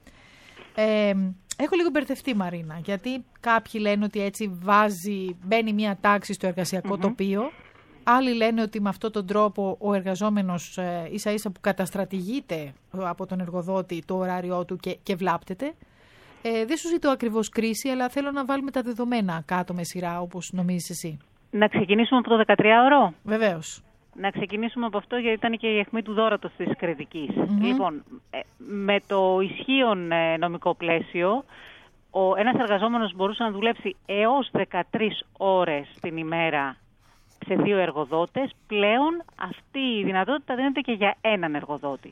Ε, έχω λίγο μπερδευτεί, Μαρίνα, γιατί κάποιοι λένε ότι έτσι βάζει, μπαίνει μία τάξη στο εργασιακό mm-hmm. τοπίο. Άλλοι λένε ότι με αυτόν τον τρόπο ο εργαζόμενος ε, ίσα ίσα που καταστρατηγείται από τον εργοδότη το ωράριό του και, και βλάπτεται. Ε, δεν σου ζητώ ακριβώς κρίση, αλλά θέλω να βάλουμε τα δεδομένα κάτω με σειρά, όπως νομίζεις εσύ. Να ξεκινήσουμε από το δεκατριάωρο. Βεβαίως. Να ξεκινήσουμε από αυτό, γιατί ήταν και η αιχμή του δώρατος της κριτικής. Mm-hmm. Λοιπόν, με το ισχύον νομικό πλαίσιο, ο, ένας εργαζόμενος μπορούσε να δουλέψει έως δεκατρείς ώρες την ημέρα σε δύο εργοδότες. Πλέον αυτή η δυνατότητα δίνεται και για έναν εργοδότη.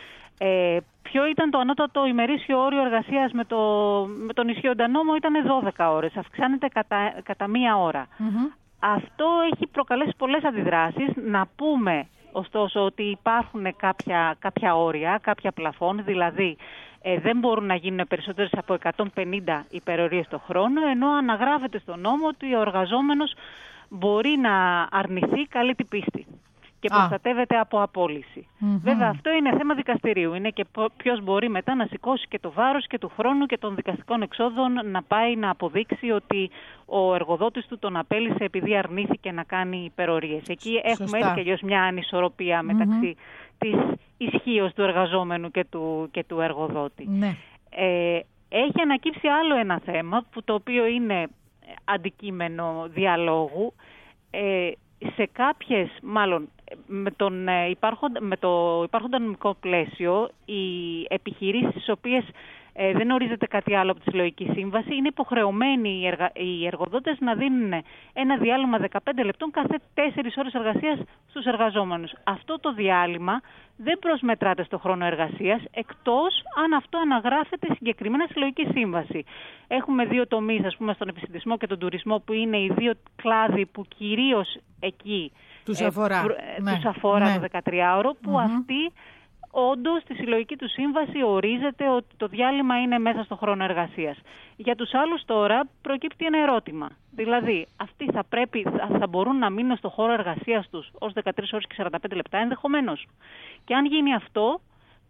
Ε, ποιο ήταν το ανώτατο ημερήσιο όριο εργασίας με, το, με τον ισχύοντα νόμο? Ήταν δώδεκα ώρες, αυξάνεται κατά, κατά μία ώρα. Mm-hmm. Αυτό έχει προκαλέσει πολλές αντιδράσεις. Να πούμε ωστόσο ότι υπάρχουν κάποια, κάποια όρια, κάποια πλαφών, δηλαδή ε, δεν μπορούν να γίνουν περισσότερες από εκατόν πενήντα υπερορίες το χρόνο, ενώ αναγράφεται στον νόμο ότι ο εργαζόμενος μπορεί να αρνηθεί καλή την πίστη και προστατεύεται από απόλυση. Mm-hmm. Βέβαια, αυτό είναι θέμα δικαστηρίου. Είναι και ποιος μπορεί μετά να σηκώσει και το βάρος και του χρόνου και των δικαστικών εξόδων να πάει να αποδείξει ότι ο εργοδότης του τον απέλησε επειδή αρνήθηκε να κάνει υπερορίες. Εκεί έχουμε έτσι και αλλιώς μια ανισορροπία μεταξύ mm-hmm. της ισχύως του εργαζόμενου και του, και του εργοδότη. Ναι. Ε, έχει ανακύψει άλλο ένα θέμα, που το οποίο είναι αντικείμενο διαλόγου. Ε, σε κάποιες, μάλλον με, τον, υπάρχοντα, με το υπάρχοντα νομικό πλαίσιο, οι επιχειρήσεις τις οποίες ε, δεν ορίζεται κάτι άλλο από τη συλλογική σύμβαση, είναι υποχρεωμένοι οι, εργα, οι εργοδότες να δίνουν ένα διάλειμμα δεκαπέντε λεπτών κάθε τέσσερις ώρες εργασίας στους εργαζόμενους. Αυτό το διάλειμμα δεν προσμετράται στο χρόνο εργασίας, εκτός αν αυτό αναγράφεται συγκεκριμένα συλλογική σύμβαση. Έχουμε δύο τομείς, ας πούμε, στον επιστημισμό και τον τουρισμό, που είναι οι δύο κλάδοι που κυρίως εκεί τους αφορά, ε, ναι. τους αφορά ναι. το δεκατριάωρο, που mm-hmm. αυτοί όντως στη συλλογική του σύμβαση ορίζεται ότι το διάλειμμα είναι μέσα στο χρόνο εργασίας. Για τους άλλους τώρα προκύπτει ένα ερώτημα. Δηλαδή, αυτοί θα, πρέπει, θα μπορούν να μείνουν στο χώρο εργασίας τους ως δεκατρείς ώρες και σαράντα πέντε λεπτά ενδεχομένως. Και αν γίνει αυτό,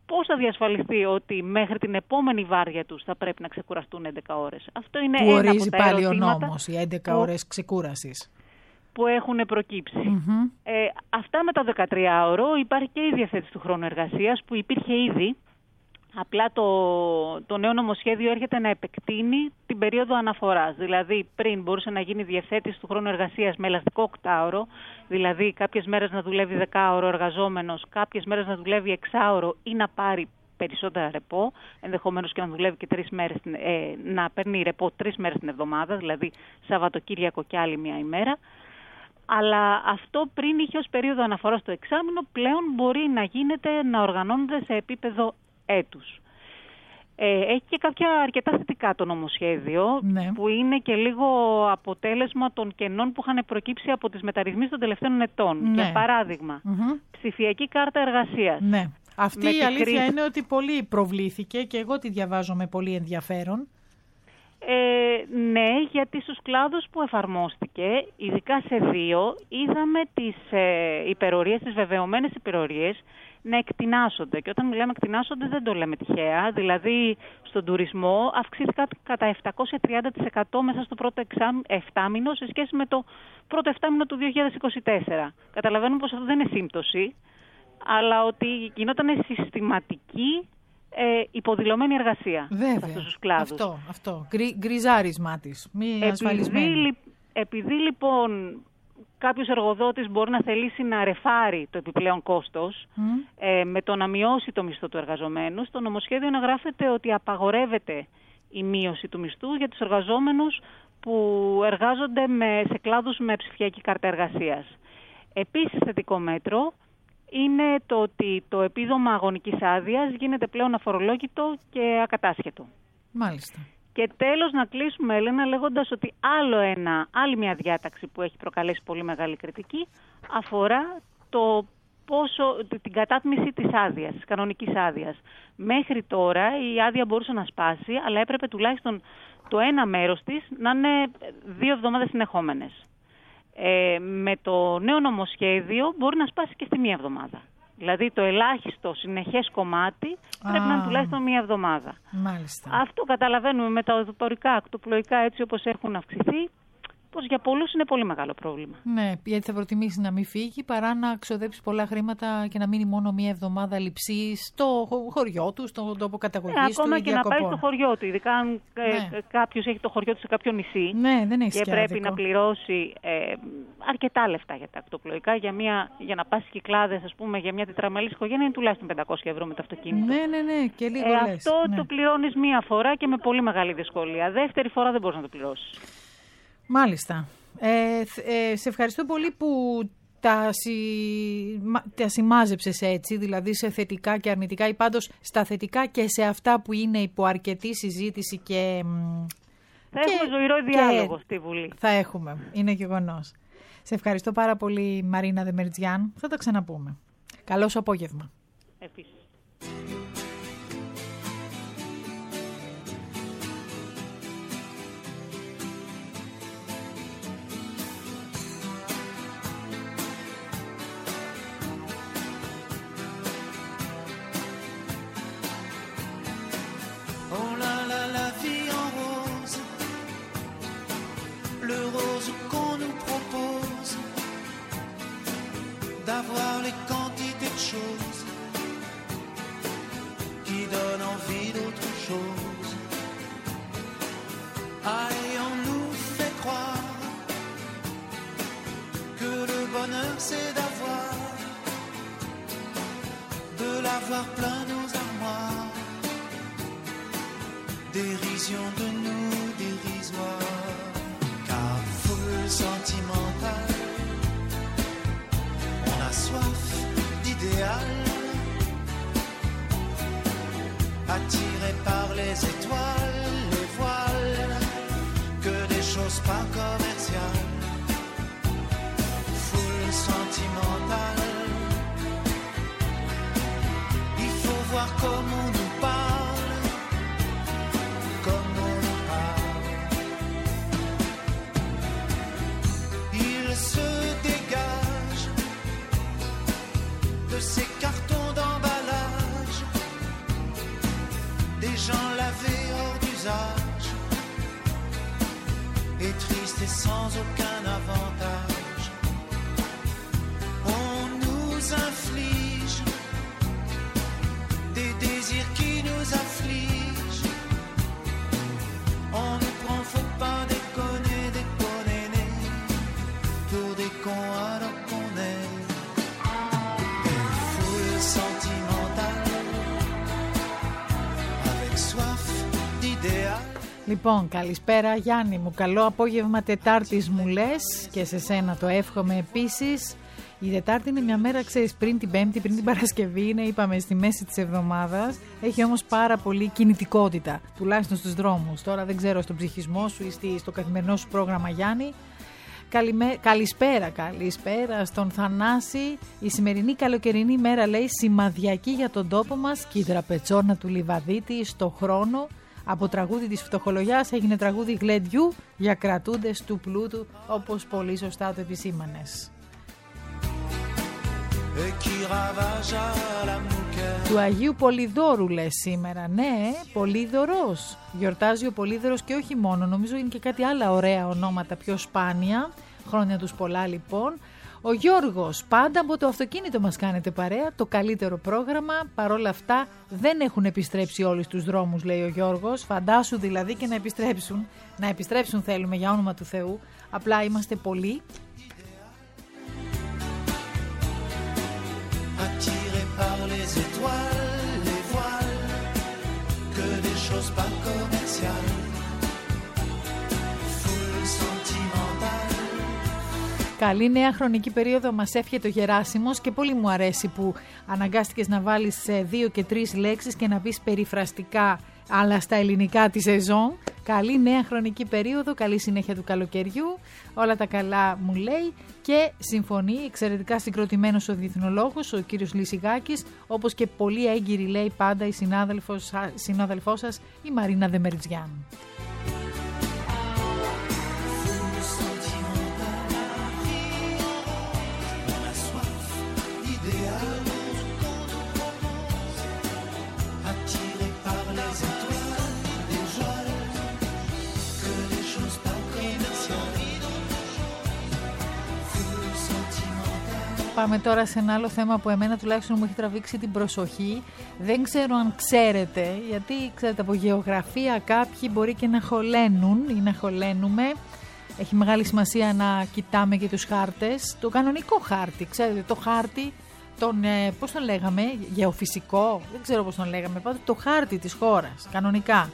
πώς θα διασφαλιστεί ότι μέχρι την επόμενη βάρδια τους θα πρέπει να ξεκουραστούν έντεκα ώρες. Αυτό είναι που ένα ορίζει από τα πάλι ο ερωτήματα νόμος, οι έντεκα που, ώρες ξεκούρασης. που έχουν προκύψει. Mm-hmm. Ε, αυτά με το δεκατριάωρο υπάρχει και η διαθέτηση του χρόνου εργασίας που υπήρχε ήδη. Απλά το, το νέο νομοσχέδιο έρχεται να επεκτείνει την περίοδο αναφοράς. Δηλαδή πριν μπορούσε να γίνει διευθέτηση του χρόνου εργασίας με ελαστικό οκτάωρο, δηλαδή κάποιες μέρες να δουλεύει δεκάωρο εργαζόμενος, κάποιες μέρες να δουλεύει εξάωρο ή να πάρει περισσότερα ρεπό, ενδεχομένως και να δουλεύει και τρεις μέρες, ε, να παίρνει ρεπό τρεις μέρες την εβδομάδα, δηλαδή Σαββατοκύριακο και άλλη μια ημέρα. Αλλά αυτό πριν είχε ως περίοδο αναφοράς στο εξάμηνο, πλέον μπορεί να γίνεται, να οργανώνεται σε επίπεδο έτους. Ε, έχει και κάποια αρκετά θετικά το νομοσχέδιο, ναι. που είναι και λίγο αποτέλεσμα των κενών που είχαν προκύψει από τις μεταρρυθμίσεις των τελευταίων ετών. Ναι. Για παράδειγμα, mm-hmm. ψηφιακή κάρτα εργασίας. Ναι. Αυτή με η αλήθεια κρίση... είναι ότι πολύ προβλήθηκε και εγώ τη διαβάζω με πολύ ενδιαφέρον. Ε, ναι, γιατί στους κλάδους που εφαρμόστηκε, ειδικά σε δύο, είδαμε τις ε, υπερορίες, τις βεβαιωμένες υπερορίες, να εκτινάσονται. Και όταν μιλάμε εκτινάσονται δεν το λέμε τυχαία. Δηλαδή στον τουρισμό αυξήθηκαν κατά επτακόσια τριάντα τοις εκατό μέσα στο πρώτο εφτάμηνο σε σχέση με το πρώτο εφτάμηνο του δύο χιλιάδες είκοσι τέσσερα. Καταλαβαίνουμε πως αυτό δεν είναι σύμπτωση, αλλά ότι γινόταν συστηματική ε, υποδηλωμένη εργασία. Βέβαια, σε αυτούς τους κλάδους. αυτό, αυτό. Γκρι, γκριζάρισμά της, μη επειδή, ασφαλισμένη. Επειδή λοιπόν κάποιος εργοδότης μπορεί να θελήσει να ρεφάρει το επιπλέον κόστος mm. ε, με το να μειώσει το μισθό του εργαζομένου, στο νομοσχέδιο αναγράφεται ότι απαγορεύεται η μείωση του μισθού για τους εργαζόμενους που εργάζονται με, σε κλάδους με ψηφιακή κάρτα εργασίας. Επίσης θετικό μέτρο είναι το ότι το επίδομα αγωνικής άδειας γίνεται πλέον αφορολόγητο και ακατάσχετο. Μάλιστα. Και τέλος να κλείσουμε, Έλενα, λέγοντας ότι άλλο ένα, άλλη μια διάταξη που έχει προκαλέσει πολύ μεγάλη κριτική αφορά το πόσο, την κατάτμιση της άδειας, της κανονικής άδειας. Μέχρι τώρα η άδεια μπορούσε να σπάσει, αλλά έπρεπε τουλάχιστον το ένα μέρος της να είναι δύο εβδομάδες συνεχόμενες. Ε, με το νέο νομοσχέδιο μπορεί να σπάσει και στη μία εβδομάδα. Δηλαδή το ελάχιστο συνεχές κομμάτι Α, πρέπει να είναι τουλάχιστον μία εβδομάδα. Μάλιστα. Αυτό καταλαβαίνουμε με τα οδηπορικά, ακτοπλοϊκά έτσι όπως έχουν αυξηθεί, πως για πολλούς είναι πολύ μεγάλο πρόβλημα. Ναι, γιατί θα προτιμήσει να μην φύγει παρά να ξοδέψει πολλά χρήματα και να μείνει μόνο μία εβδομάδα λειψή στο χωριό του, στον τόπο καταγωγής ναι, του. Ακόμα και διακοπών. Να πάει στο χωριό του, ειδικά αν ναι. κάποιος έχει το χωριό του σε κάποιο νησί ναι, δεν έχει και πρέπει άδικο. να πληρώσει ε, αρκετά λεφτά για τα ακτοπλοϊκά, για, μια, για να πάσει κυκλάδες, ας πούμε, για μια τετραμελής οικογένεια είναι τουλάχιστον πεντακόσια ευρώ με το αυτοκίνητο. Ναι, ναι, ναι, και λίγο ε, λες, Αυτό ναι. το πληρώνεις μία φορά και με πολύ μεγάλη δυσκολία. Δεύτερη φορά δεν μπορείς να το πληρώσεις. Μάλιστα. Ε, ε, σε ευχαριστώ πολύ που τα, συ, τα συμμάζεψες έτσι, δηλαδή σε θετικά και αρνητικά ή πάντως στα θετικά και σε αυτά που είναι υπό αρκετή συζήτηση και... Θα και, έχουμε ζωηρό διάλογο στη Βουλή. Θα έχουμε, είναι γεγονός. Σε ευχαριστώ πάρα πολύ Μαρίνα Δεμερτζιάν, θα τα ξαναπούμε. Καλό σου απόγευμα. Επίσης. D'avoir les quantités de choses qui donnent envie d'autre chose. Ah, et on nous fait croire que le bonheur c'est d'avoir, de l'avoir plein nos armoires. Dérision de nous dérisoire, car foule sentimentale. Soif d'idéal, attiré par les étoiles, les voiles, que des choses pas commerciales. Foule sentimentale, il faut voir comment on nous parle, comment on nous parle. Il se dégage de ces cartons d'emballage visage est triste et sans aucun avantage. On nous inflige des désirs qui nous affligent. On nous prend, faut pas déconner, déconner, pour des cons alors qu'on est une foule sentimentale avec soif d'idéal. Λοιπόν, καλησπέρα Γιάννη μου, καλό απόγευμα Τετάρτης μου λες και σε σένα το εύχομαι επίσης. Η Τετάρτη είναι μια μέρα, ξέρεις, πριν την Πέμπτη, πριν την Παρασκευή, είναι, είπαμε, στη μέση της εβδομάδας. Έχει όμως πάρα πολύ κινητικότητα, τουλάχιστον στους δρόμους. Τώρα δεν ξέρω στον ψυχισμό σου ή στο καθημερινό σου πρόγραμμα, Γιάννη. Καλημέ... Καλησπέρα, καλησπέρα στον Θανάση. Η σημερινή καλοκαιρινή μέρα, λέει, σημαδιακή για τον τόπο μας και η τραπετσόνα του Λιβαδίτη στο χρόνο. Από τραγούδι της φτωχολογιάς έγινε τραγούδι γλεντιού για κρατούντες του πλούτου, όπως πολύ σωστά το επισήμανες. Του Αγίου Πολυδόρου λες σήμερα. Ναι, Πολύδωρος. Γιορτάζει ο Πολύδωρος και όχι μόνο. Νομίζω είναι και κάτι άλλα ωραία ονόματα πιο σπάνια. Χρόνια τους πολλά λοιπόν. Ο Γιώργος, πάντα από το αυτοκίνητο μας κάνετε παρέα, το καλύτερο πρόγραμμα. Παρόλα αυτά δεν έχουν επιστρέψει όλοι στους δρόμους, λέει ο Γιώργος. Φαντάσου δηλαδή και να επιστρέψουν. Να επιστρέψουν θέλουμε, για όνομα του Θεού. Απλά είμαστε πολλοί. Attirés par les étoiles, les voiles, que des choses pas commerciales, foule sentimentale. Καλή νέα χρονική περίοδο μας εύχεται ο Γεράσιμος και πολύ μου αρέσει που αναγκάστηκες να βάλεις δύο και τρεις λέξεις και να πεις περιφραστικά αλλά στα ελληνικά τη σεζόν. Καλή νέα χρονική περίοδο, καλή συνέχεια του καλοκαιριού, όλα τα καλά μου λέει και συμφωνεί εξαιρετικά συγκροτημένος ο διεθνολόγος, ο κύριος Λυσιγάκης, όπως και πολύ έγκυρη λέει πάντα η συνάδελφος, συνάδελφός σας η Μαρίνα Δεμερτζιάν. Πάμε τώρα σε ένα άλλο θέμα που εμένα τουλάχιστον μου έχει τραβήξει την προσοχή. Δεν ξέρω αν ξέρετε, γιατί ξέρετε από γεωγραφία κάποιοι μπορεί και να χωλένουν ή να χωλένουμε. Έχει μεγάλη σημασία να κοιτάμε και τους χάρτες. Το κανονικό χάρτη, ξέρετε, το χάρτη, τον, ε, πώς τον λέγαμε, γεωφυσικό, δεν ξέρω πώς τον λέγαμε, πάντως το χάρτη της χώρας, κανονικά.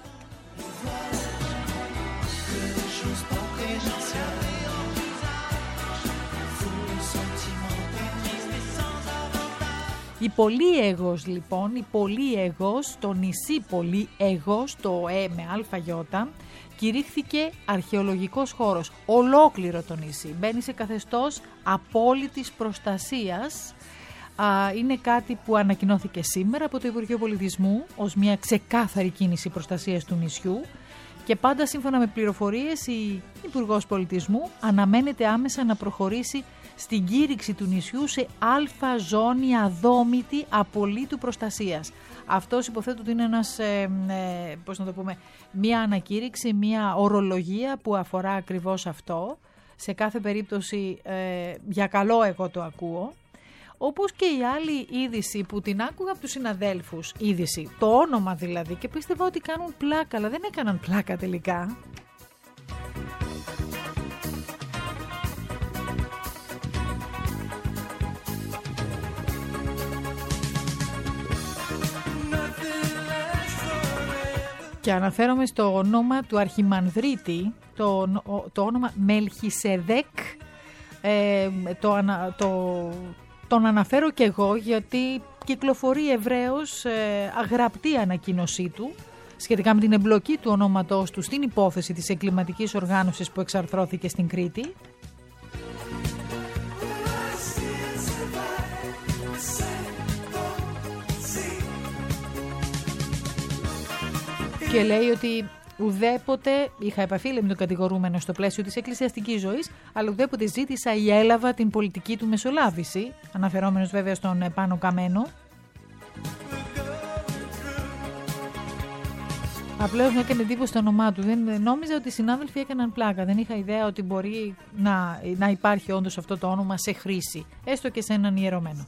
Η Πολύαιγος λοιπόν, η Πολύαιγος, το νησί Πολύαιγος, το Ε με αλφαγιώτα, κηρύχθηκε αρχαιολογικός χώρος, ολόκληρο το νησί. Μπαίνει σε καθεστώς απόλυτης προστασίας. Α, είναι κάτι που ανακοινώθηκε σήμερα από το Υπουργείο Πολιτισμού ως μια ξεκάθαρη κίνηση προστασίας του νησιού. Και πάντα σύμφωνα με πληροφορίες η Υπουργός Πολιτισμού αναμένεται άμεσα να προχωρήσει στην κήρυξη του νησιού σε αλφα ζώνη αδόμητη απολύτου προστασίας. Αυτός υποθέτω ότι είναι ένας, ε, ε, πώς να το πούμε, μια ανακήρυξη, μια ορολογία που αφορά ακριβώς αυτό. Σε κάθε περίπτωση ε, για καλό εγώ το ακούω. Όπως και η άλλη είδηση που την άκουγα από τους συναδέλφους, είδηση, το όνομα δηλαδή, και πίστευα ότι κάνουν πλάκα, αλλά δεν έκαναν πλάκα τελικά. Και αναφέρομαι στο όνομα του Αρχιμανδρίτη, το, το όνομα Μελχισεδέκ, ε, το, το, τον αναφέρω και εγώ γιατί κυκλοφορεί ευρέως ε, αγραπτή ανακοίνωσή του σχετικά με την εμπλοκή του ονόματός του στην υπόθεση της εγκληματικής οργάνωσης που εξαρθρώθηκε στην Κρήτη. Και λέει ότι ουδέποτε είχα επαφή με τον κατηγορούμενο στο πλαίσιο της εκκλησιαστικής ζωής, αλλά ουδέποτε ζήτησα ή έλαβα την πολιτική του μεσολάβηση, αναφερόμενος βέβαια στον Πάνο Καμένο. Απλώς μου έκανε εντύπωση το όνομά του. Δεν, νόμιζα ότι οι συνάδελφοι έκαναν πλάκα. Δεν είχα ιδέα ότι μπορεί να, να υπάρχει όντως αυτό το όνομα σε χρήση, έστω και σε έναν ιερωμένο.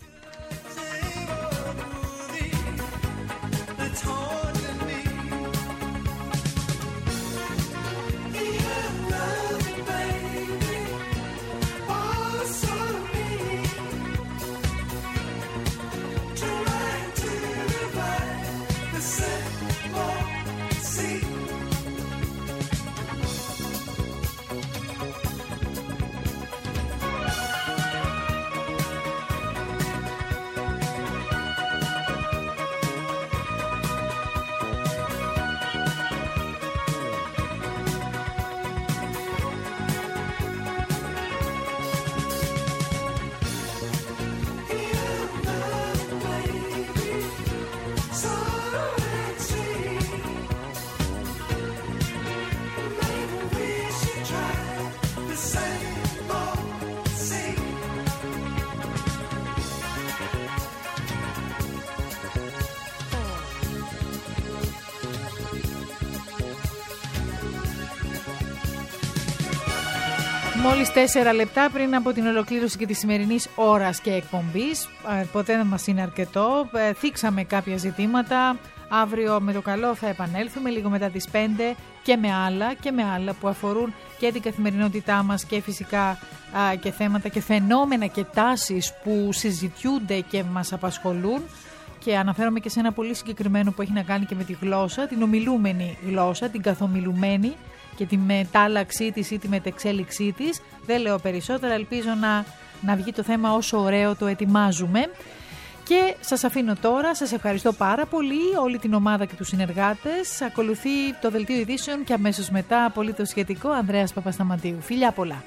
Μόλις τέσσερα λεπτά πριν από την ολοκλήρωση και της σημερινής ώρας και εκπομπής. Ε, ποτέ δεν μας είναι αρκετό. Ε, θίξαμε κάποια ζητήματα. Αύριο με το καλό θα επανέλθουμε λίγο μετά τις πέντε και με άλλα και με άλλα που αφορούν και την καθημερινότητά μας και φυσικά α, και θέματα και φαινόμενα και τάσεις που συζητιούνται και μας απασχολούν. Και αναφέρομαι και σε ένα πολύ συγκεκριμένο που έχει να κάνει και με τη γλώσσα, την ομιλούμενη γλώσσα, την καθομιλουμένη και τη μετάλλαξή της ή τη μετεξέλιξή της. Δεν λέω περισσότερα, ελπίζω να, να βγει το θέμα όσο ωραίο το ετοιμάζουμε. Και σας αφήνω τώρα, σας ευχαριστώ πάρα πολύ, όλη την ομάδα και τους συνεργάτες. Ακολουθεί το Δελτίο Ειδήσεων και αμέσως μετά απολύτως σχετικό Ανδρέας Παπασταματίου. Φιλιά πολλά.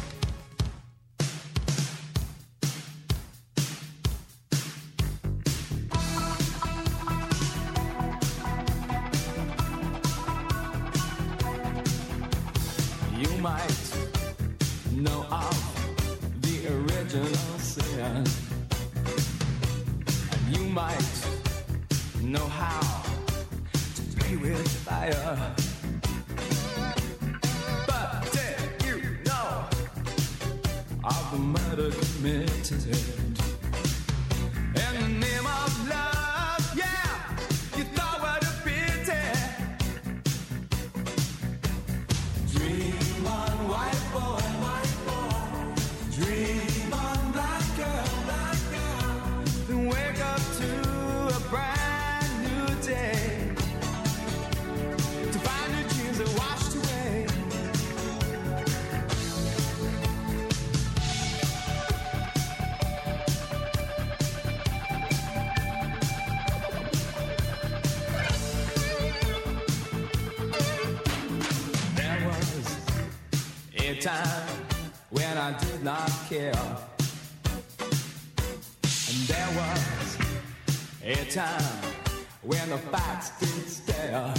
Know how to play with fire, but did you know of the murder committed in the name of love? Yeah, you thought what a pity. Dream on, white boy, white boy. Dream on, black girl, black girl. Then wake up to a brand to find your dreams are washed away. There was a time when I did not care, and there was a time when the facts did stare.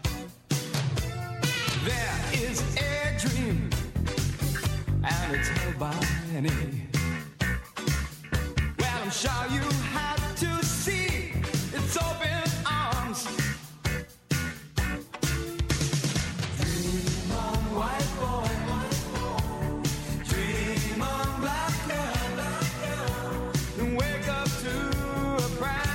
There is a dream, and it's held by many. Well, I'm sure you have to see its open arms. Dream on, white boy, white boy. Dream on, black girl, black girl. And wake up to a brand